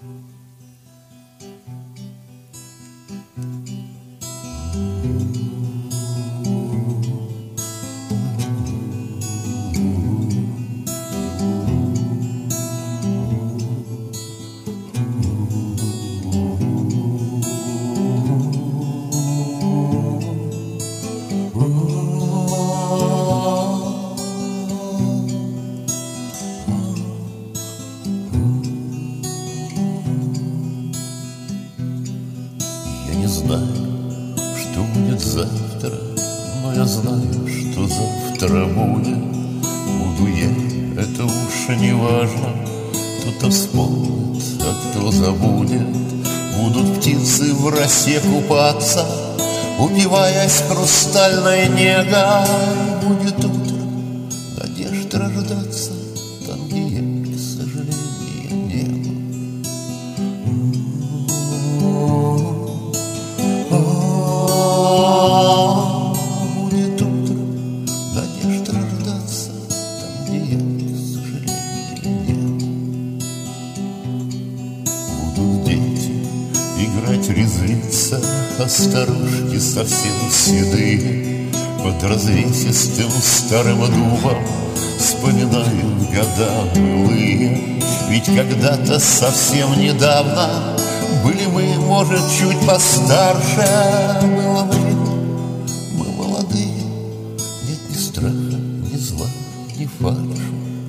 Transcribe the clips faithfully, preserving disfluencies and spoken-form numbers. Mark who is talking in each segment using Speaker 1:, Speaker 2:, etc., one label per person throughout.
Speaker 1: Я не знаю, что будет завтра, но я знаю, что завтра будет. Буду я, это уж не важно, кто-то вспомнит, а кто забудет. Будут птицы в росе купаться, упиваясь хрустальной негой. Будет утро, надежд рождаться там, где я, к сожалению, не был. Будет утро, надежд рождаться там, где я, к сожалению, не был. Будут дети играть, резвиться, а старушки совсем седые под развесистым старым дубом вспоминают года былые. Ведь когда-то совсем недавно были мы, может, чуть постарше. Было время, мы молодые, нет ни страха, ни зла, ни фальши.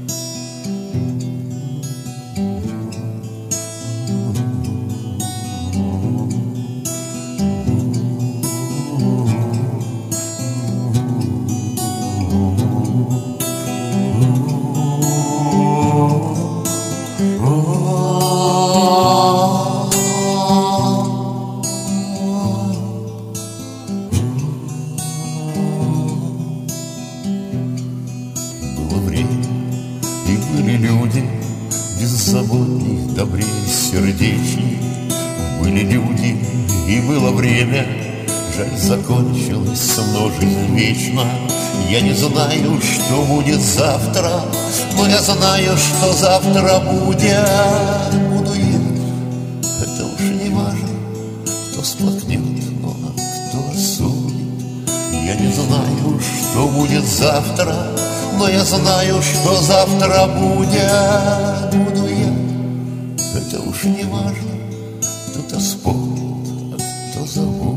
Speaker 1: Было время, и были люди беззаботней, добрее, сердечней. Были люди, и было время, жаль, закончилась, но жизнь вечна. Я не знаю, что будет завтра, но я знаю, что завтра будет. Буду ехать, это уж не важно, кто сплакнет, но кто осудит. Я не знаю, что будет завтра, но я знаю, что завтра будет. Буду я, это уж не важно, кто-то вспомнит, а кто забудет.